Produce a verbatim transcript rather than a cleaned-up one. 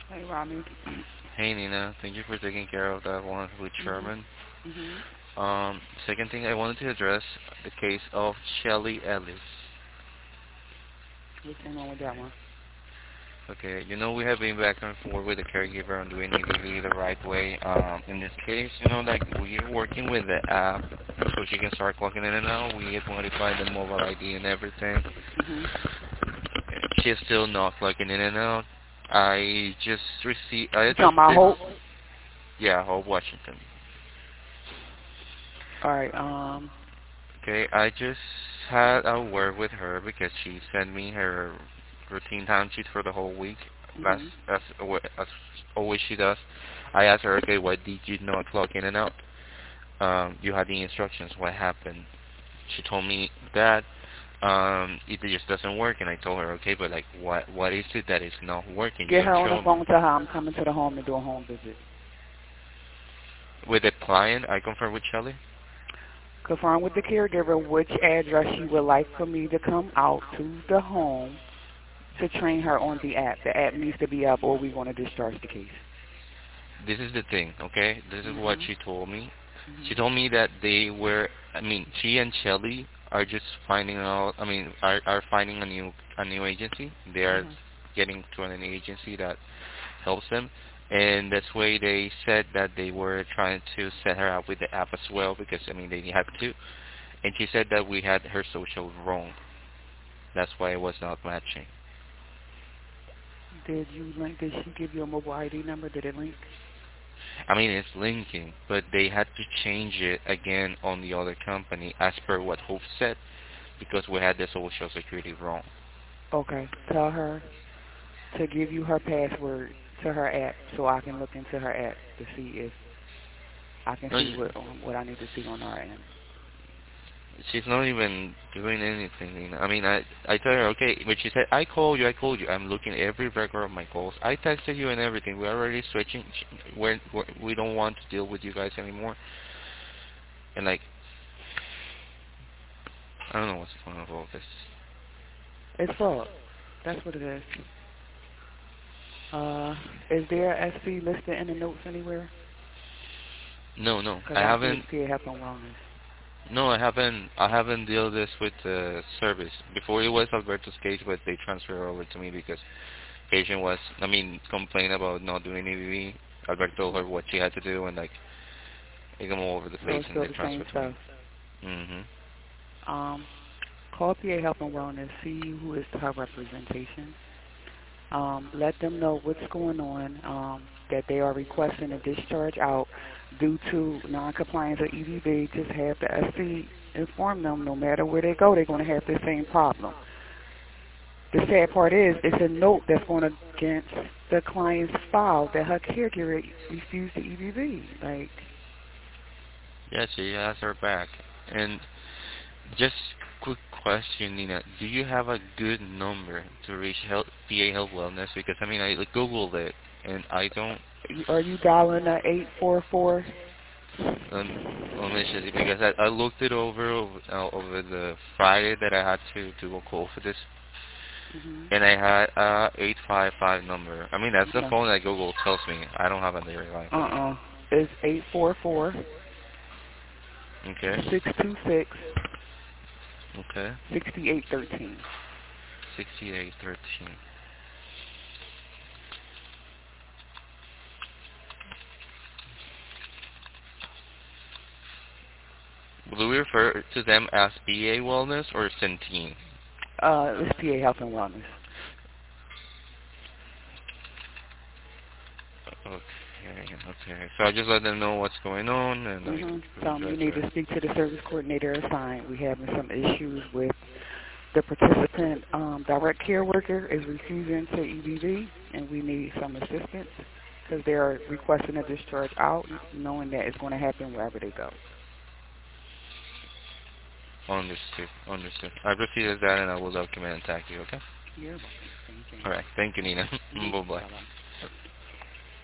Hey, Rami. Hey Nina, thank you for taking care of that one with Mhm. Sherman. Mhm. Um, second thing I wanted to address the case of Shelly Ellis. What's going on with that one? Okay, you know we have been back and forth with the caregiver on doing E D V the right way. Um, in this case, you know, like we're working with the app so she can start clocking in and out. We have modified the mobile I D and everything. Mhm. She's still not clocking in and out. I just received, I You just talking about did, Hope? yeah, Hope Washington. All right. Um. Okay, I just had a word with her because she sent me her routine timesheet for the whole week. That's Mhm. that's alwa- as always she does. I asked her, okay, why did you not clock in and out? Um, you had the instructions. What happened? She told me that um, it just doesn't work, and I told her, okay, but like, what what is it that is not working? You Get have her on the shown me. phone. Tell her I'm coming to the home to do a home visit. With the client, I confirmed with Shelly. Confirm with the caregiver which address she would like for me to come out to the home to train her on the app. The app needs to be up, or we're going to discharge the case. This is the thing, okay? This is what Mhm. she told me. She Mhm. told me that they were, I mean, she and Shelly are just finding out, I mean, are, are finding a new, a new agency. They are Mhm. getting to an agency that helps them. And that's why they said that they were trying to set her up with the app as well because, I mean, they had to. And she said that we had her social wrong. That's why it was not matching. Did you link? Did she give you a mobile I D number? Did it link? I mean, it's linking, but they had to change it again on the other company as per what Hope said because we had the social security wrong. Okay. Tell her to give you her password to her app so I can look into her app to see if I can No, see what um, what I need to see on our end. she's not even doing anything. You know? I mean, I I tell her okay, but she said I called you, I called you. I'm looking every record of my calls. I texted you and everything. We're already switching. We're, we're we don't want to deal with you guys anymore. And like I don't know what's the point of all this. It's fraud. That's what it is. Uh, is there a S C listed in the notes anywhere? No, no, Because I I see haven't. it's Peer Health and Wellness. No, I haven't. I haven't dealt this with the service. Before it was Alberto's case, but they transferred over to me because patient was, I mean, complaining about not doing E V V. Alberto told Hmm. her what she had to do, and like it came all over the So place, it's and still they the same transferred to me. stuff. Mhm. Um, call P A Health and Wellness, see who is her representation. Um, let them know what's going on, um, that they are requesting a discharge out due to noncompliance of E D V. Just have the S C inform them no matter where they go, they're going to have the same problem. The sad part is it's a note that's going against the client's file that her caregiver refused the E D V. Like, Yeah, she has her back. And just quick question, Nina, do you have a good number to reach health, P A Health Wellness? Because I mean, I like, googled it, and I don't. are you dialing a eight four four? Um, let me see, because I, I looked it over over, uh, over the Friday that I had to to go call for this, Mm-hmm. and I had a eight five five number. I mean, that's the No. phone that Google tells me. I don't have a direct line for that. Uh-uh. It's eight four four Okay, six two six okay, sixty eight thirteen. sixty-eight thirteen. Do we refer to them as P A Wellness or Centene? Uh, it's P A Health and Wellness. Okay, okay. So I just let them know what's going on, and I Mm-hmm. we Tell them try you need to. to speak to the service coordinator assigned. We having some issues with the participant. Um, direct care worker is refusing to E B V, and we need some assistance because they are requesting a discharge out, knowing that it's going to happen wherever they go. Understood, understood. I proceed as that, and I will document and tag you. Okay. You're welcome. Thank you. All right. Thank you, Nina. Mm-hmm. Bye bye. Bye bye.